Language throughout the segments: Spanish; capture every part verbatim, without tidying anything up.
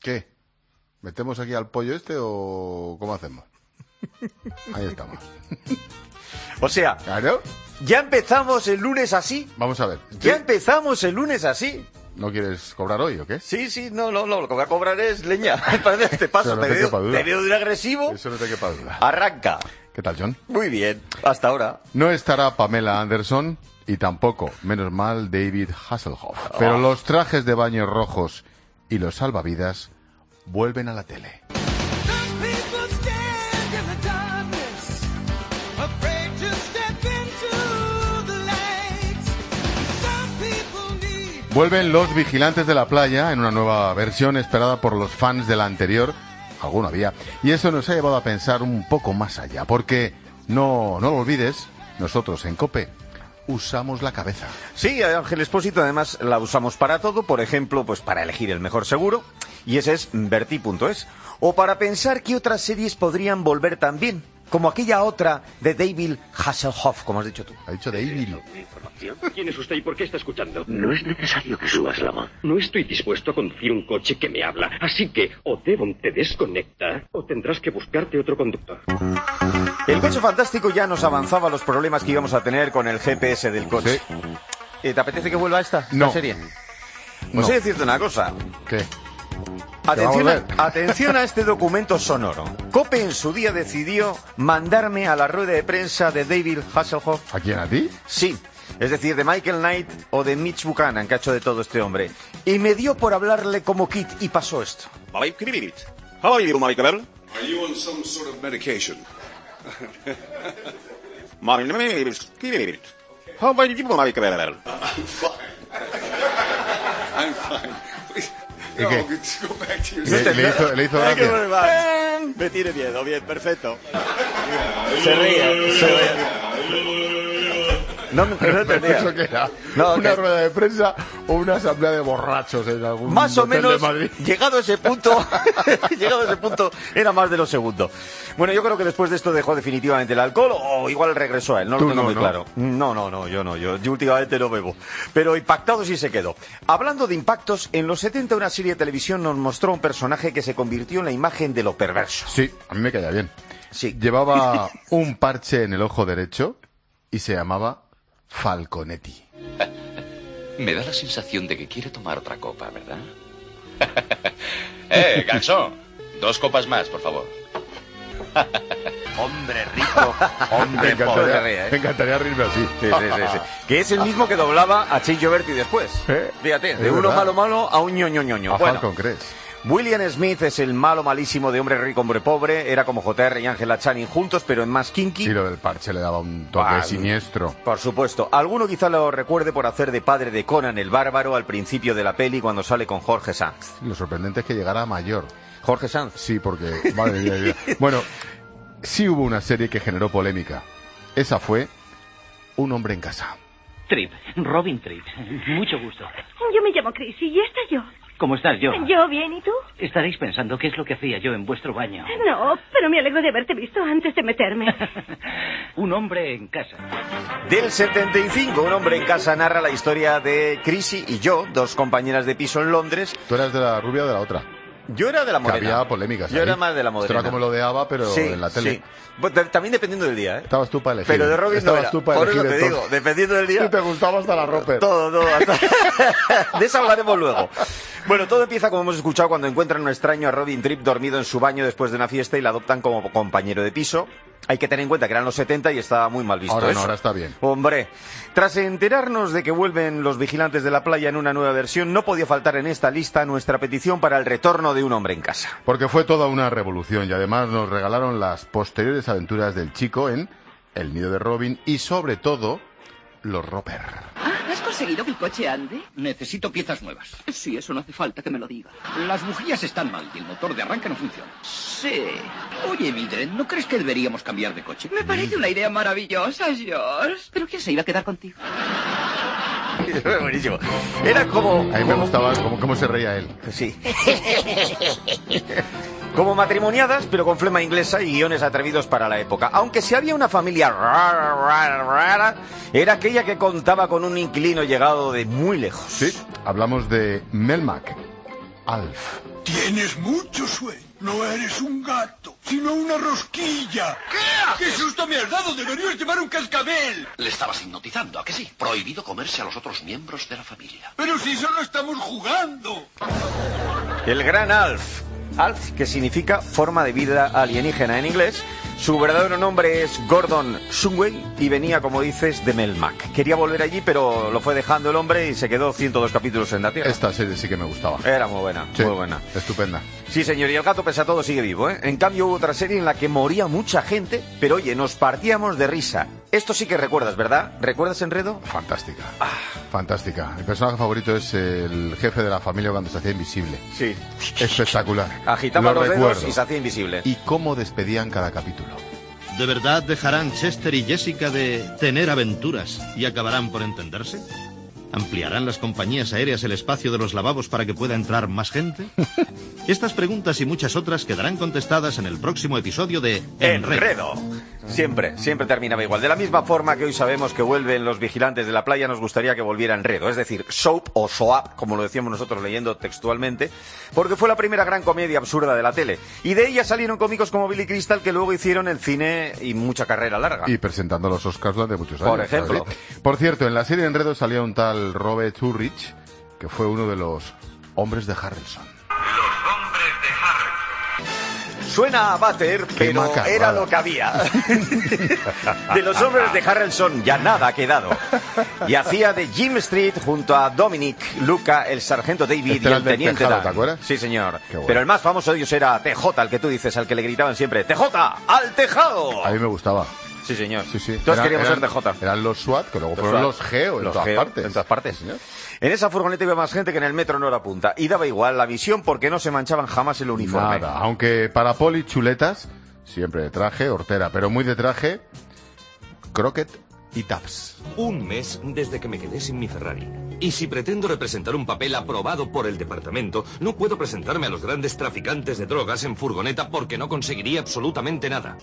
¿Qué? ¿Metemos aquí al pollo este o cómo hacemos? Ahí estamos. O sea, ¿Claro? ya empezamos el lunes así. Vamos a ver. Ya ¿Sí? empezamos el lunes así. ¿No quieres cobrar hoy o qué? Sí, sí, no, no, no, lo que voy a cobrar es leña. Parece este paso, Pero no te te veo, quepa duda. te veo de un agresivo. Eso no te quepa duda. Arranca. ¿Qué tal, John? Muy bien, hasta ahora. No estará Pamela Anderson y tampoco, menos mal, David Hasselhoff. Pero Oh. los trajes de baño rojos y los salvavidas vuelven a la tele. Vuelven los vigilantes de la playa en una nueva versión esperada por los fans de la anterior. Alguno había. Y eso nos ha llevado a pensar un poco más allá. Porque, no, no lo olvides, nosotros en COPE usamos la cabeza. Sí, Ángel Expósito, además la usamos para todo, por ejemplo, pues para elegir el mejor seguro, y ese es Verti punto es, o para pensar qué otras series podrían volver también, como aquella otra de David Hasselhoff, como has dicho tú. Ha dicho David. ¿Quién es usted y por qué está escuchando? No es necesario que subas la voz. No estoy dispuesto a conducir un coche que me habla, así que o Devon te desconecta o tendrás que buscarte otro conductor. El coche fantástico ya nos avanzaba los problemas que íbamos a tener con el G P S del coche. Sí. Eh, ¿Te apetece que vuelva esta, esta No. serie? No. Pues he de decirte una cosa. ¿Qué? Atención va a a, volver? atención a este documento sonoro. COPE en su día decidió mandarme a la rueda de prensa de David Hasselhoff. ¿A quién? ¿A ti? Sí, es decir, de Michael Knight o de Mitch Buchanan, que ha hecho de todo este hombre. Y me dio por hablarle como Kit y pasó esto. How are you, Michael? Are you on some sort of medication? How are you, Michael? I'm fine. Please, ¿Y no, qué? go back to your Le, le hizo, le hizo gracia. Me tiene miedo, bien, perfecto. Se ríe, se ríe. No, no entendía. ¿Eso qué era? No, ¿Una que- rueda de prensa o una asamblea de borrachos en algún Más o hotel menos, de Madrid? llegado a ese punto, llegado a ese punto, era más de lo segundo. Bueno, yo creo que después de esto dejó definitivamente el alcohol, o igual regresó a él, no lo Tú tengo no, muy ¿no? claro. No, no, no, yo no, yo, yo últimamente no bebo. Pero impactado sí se quedó. Hablando de impactos, en los setenta una serie de televisión nos mostró un personaje que se convirtió en la imagen de lo perverso. Sí, a mí me caía bien. Sí. Llevaba un parche en el ojo derecho y se llamaba Falconetti. Me da la sensación de que quiere tomar otra copa, ¿verdad? ¡Eh, garzón! Dos copas más, por favor. Hombre rico, Me hombre pobre, encantaría, ríe, ¿eh? me encantaría reírme así. Sí, sí, sí, sí. Que es el mismo que doblaba a Chick Gioberti después. ¿Eh? Fíjate, Es de uno verdad. malo malo a un ñoño ñoño. A Bueno, Falcon Crest. William Smith es el malo malísimo de Hombre Rico, Hombre Pobre. Era como J R y Angela Channing juntos, pero en más kinky. Y lo del parche le daba un toque Ah, siniestro. Por supuesto. Alguno quizá lo recuerde por hacer de padre de Conan el Bárbaro al principio de la peli cuando sale con Jorge Sanz. Lo sorprendente es que llegara mayor. Jorge Sanz. Sí, porque... Madre mía, mía. Bueno, sí hubo una serie que generó polémica. Esa fue Un hombre en casa. Tripp, Robin Tripp. Mucho gusto. Yo me llamo Chris y esta yo. ¿Cómo estás, yo? Yo bien, ¿y tú? Estaréis pensando qué es lo que hacía yo en vuestro baño. No, pero me alegro de haberte visto antes de meterme. Un hombre en casa. Del setenta y cinco, Un hombre en casa narra la historia de Chrissy y yo, dos compañeras de piso en Londres. ¿Tú eras de la rubia o de la otra? Yo era de la Que morena. había polémicas Yo ahí. era más de la Esto moderna. era como lo de Ava, pero Sí, en la tele. sí. Bueno, t- también dependiendo del día, ¿eh? Estabas tú para elegir. Pero de Robin no Estabas era. tú para Por eso elegir te entonces. digo, dependiendo del día. Y te gustaba hasta la ropa. Todo, todo. Hasta... De eso hablaremos luego. Bueno, todo empieza, como hemos escuchado, cuando encuentran un extraño a Robin Tripp dormido en su baño después de una fiesta y la adoptan como compañero de piso. Hay que tener en cuenta que eran los setenta y estaba muy mal visto Ahora no, eso. ahora está bien. Hombre, tras enterarnos de que vuelven los vigilantes de la playa en una nueva versión, no podía faltar en esta lista nuestra petición para el retorno de Un hombre en casa. Porque fue toda una revolución y además nos regalaron las posteriores aventuras del chico en El nido de Robin y sobre todo los Roper. Ah, ¿has conseguido que el coche ande? Necesito piezas nuevas. Sí, eso no hace falta que me lo diga. Las bujías están mal y el motor de arranque no funciona. Sí. Oye, Mildred, ¿no crees que deberíamos cambiar de coche? Me parece una idea maravillosa, George. ¿Pero quién se iba a quedar contigo? Buenísimo. Era como... A mí me gustaba cómo, cómo se reía él. Sí. Como matrimoniadas, pero con flema inglesa y guiones atrevidos para la época. Aunque si había una familia rara, rara, rara, era aquella que contaba con un inquilino llegado de muy lejos. Sí, hablamos de Melmac, Alf. Tienes mucho sueño. No eres un gato, sino una rosquilla. ¿Qué? ¡Qué susto me has dado! ¡Deberías llevar un cascabel! Le estabas hipnotizando, ¿a que sí? Prohibido comerse a los otros miembros de la familia. ¡Pero si solo estamos jugando! El gran Alf. Alf, que significa forma de vida alienígena en inglés. Su verdadero nombre es Gordon Shumway y venía, como dices, de Melmac. Quería volver allí, pero lo fue dejando el hombre y se quedó ciento dos capítulos en la Tierra. Esta serie sí que me gustaba. Era muy buena, sí, muy buena. Estupenda. Sí, señor, y el gato, pese a todo, sigue vivo, ¿eh? En cambio, hubo otra serie en la que moría mucha gente, pero oye, nos partíamos de risa. Esto sí que recuerdas, ¿verdad? ¿Recuerdas Enredo? Fantástica. Ah. Fantástica. Mi personaje favorito es el jefe de la familia cuando se hacía invisible. Sí. Espectacular. Agitaba Lo los recuerdo. dedos y se hacía invisible. Y cómo despedían cada capítulo. ¿De verdad dejarán Chester y Jessica de tener aventuras y acabarán por entenderse? ¿Ampliarán las compañías aéreas el espacio de los lavabos para que pueda entrar más gente? Estas preguntas y muchas otras quedarán contestadas en el próximo episodio de Enredo. Siempre, siempre terminaba igual. De la misma forma que hoy sabemos que vuelven los vigilantes de la playa, nos gustaría que volviera Enredo, es decir, Soap o Soap, como lo decíamos nosotros leyendo textualmente, porque fue la primera gran comedia absurda de la tele. Y de ella salieron cómicos como Billy Crystal, que luego hicieron el cine y mucha carrera larga. Y presentando los Oscars durante muchos años. Por ejemplo. ¿Sabes? Por cierto, en la serie Enredo salía un tal Robert Urrich, que fue uno de los hombres de Harrelson. Suena a Butter, pero era lo que había. De los hombres de Harrelson ya nada ha quedado. Y hacía de Jim Street junto a Dominic, Luca, el sargento David este y el teniente tejado, Dan. ¿te acuerdas? Sí, señor. Bueno. Pero el más famoso de ellos era T J, el que tú dices, al que le gritaban siempre, ¡T J, al tejado! A mí me gustaba. Sí, señor. Sí, sí. Todos Eran- queríamos eran- ser T J. Eran los SWAT, que luego Los fueron SWAT. los Geo en Los todas Geo, partes. en todas partes. Sí, señor. En esa furgoneta iba más gente que en el metro en hora punta. Y daba igual la visión porque no se manchaban jamás el uniforme. Nada, aunque para Poli chuletas, siempre de traje, hortera, pero muy de traje, croquet y taps. Un mes desde que me quedé sin mi Ferrari. Y si pretendo representar un papel aprobado por el departamento, no puedo presentarme a los grandes traficantes de drogas en furgoneta porque no conseguiría absolutamente nada.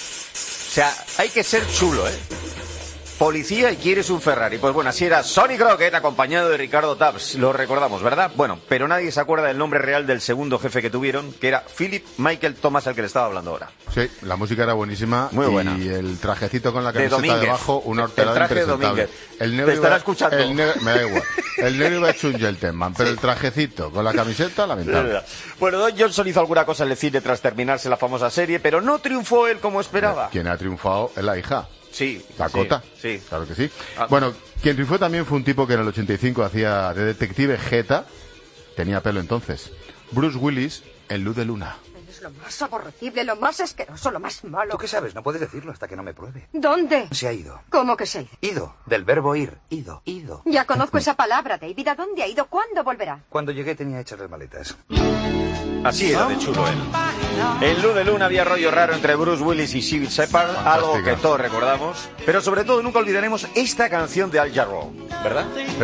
O sea, hay que ser chulo, ¿eh? Policía y quieres un Ferrari. Pues bueno, así era Sonny Crockett acompañado de Ricardo Tubbs. Lo recordamos, ¿verdad? Bueno, pero nadie se acuerda del nombre real del segundo jefe que tuvieron, que era Philip Michael Thomas, al que le estaba hablando ahora. Sí, la música era buenísima. Muy buena. Y el trajecito con la De camiseta Domínguez. debajo, una El horterada traje de impresentable. Domínguez. El Te estará iba- escuchando. el negro- me da igual. El negro iba hecho un gentleman, pero el trajecito con la camiseta, lamentable. Bueno, Don Johnson hizo alguna cosa en el cine tras terminarse la famosa serie, pero no triunfó él como esperaba. Quien ha triunfado es la hija. Sí. Dakota. Sí, sí. Claro que sí. Ah. Bueno, quien triunfó también fue un tipo que en el ochenta y cinco hacía de detective Jetta. Tenía pelo entonces. Bruce Willis en Luz de Luna. Es lo más aborrecible, lo más asqueroso, lo más malo. ¿Tú qué sabes? No puedes decirlo hasta que no me pruebe. ¿Dónde? Se ha ido. ¿Cómo que se ha ido? Ido. Del verbo ir. Ido. Ido. Ya conozco esa palabra, David. ¿A dónde ha ido? ¿Cuándo volverá? Cuando llegué tenía hechas las maletas. Así era de chulo él. En Luz de Luna había rollo raro entre Bruce Willis y Sybil Shepherd, algo que todos recordamos. Pero sobre todo nunca olvidaremos esta canción de Al Jarreau, ¿verdad?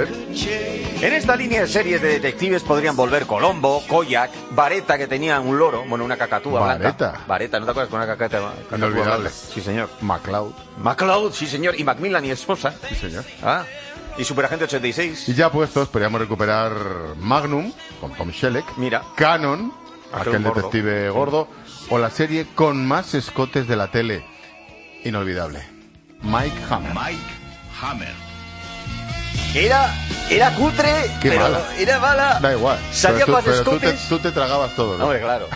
¿Eh? En esta línea de series de detectives podrían volver Colombo, Koyak, Vareta, que tenía un loro, bueno, una cacatúa Vareta. blanca. Vareta, ¿no te acuerdas con una cacata, cacatúa Inolvidable. blanca? Sí, señor. MacLeod. MacLeod, sí, señor. Y Macmillan y esposa. Sí, señor. Ah. Y Superagente ochenta y seis. Y ya puestos, podríamos recuperar Magnum, con Tom Selleck. Mira. Canon, Aquel aquel gordo. detective gordo. O la serie con más escotes de la tele. Inolvidable. Mike Hammer. Mike Hammer. Era, era cutre, Qué pero mala. era mala. Da igual. Salía pero tú, más pero tú te, escotes. tú te tragabas todo, ¿no? Hombre, claro.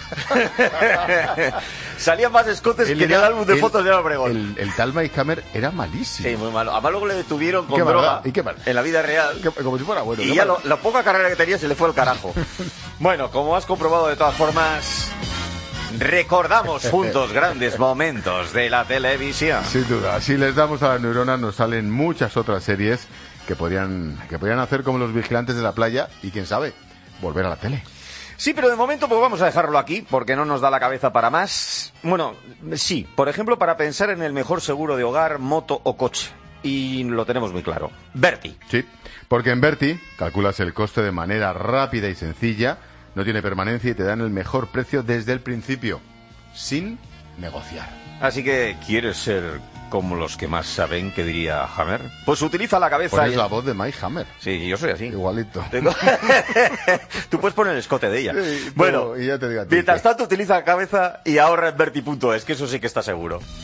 Salían más escotes Él que en era- el álbum de él- fotos de Obregón. El, el tal Mike Hammer era malísimo. Sí, muy malo. Además luego le detuvieron con Qué droga maldad, y qué mal. en la vida real. Que- como si fuera bueno. Y qué ya mal. lo- la poca carrera que tenía se le fue al carajo. Bueno, como has comprobado de todas formas, recordamos juntos grandes momentos de la televisión. Sin duda, si les damos a las neuronas nos salen muchas otras series que podrían, que podrían hacer como Los Vigilantes de la Playa y, quién sabe, volver a la tele. Sí, pero de momento pues vamos a dejarlo aquí porque no nos da la cabeza para más. Bueno, sí, por ejemplo, para pensar en el mejor seguro de hogar, moto o coche. Y lo tenemos muy claro. Berti. Sí, porque en Berti calculas el coste de manera rápida y sencilla, no tiene permanencia y te dan el mejor precio desde el principio, sin negociar. Así que, ¿quieres ser como los que más saben, que diría Hammer. Pues utiliza la cabeza. Pones y... la voz de Mike Hammer. Sí, yo soy así. Igualito. Tengo... Tú puedes poner el escote de ella. Sí, bueno, y ya te digo a ti mientras que... tanto utiliza la cabeza y ahorra en Berti punto es, que eso sí que está seguro.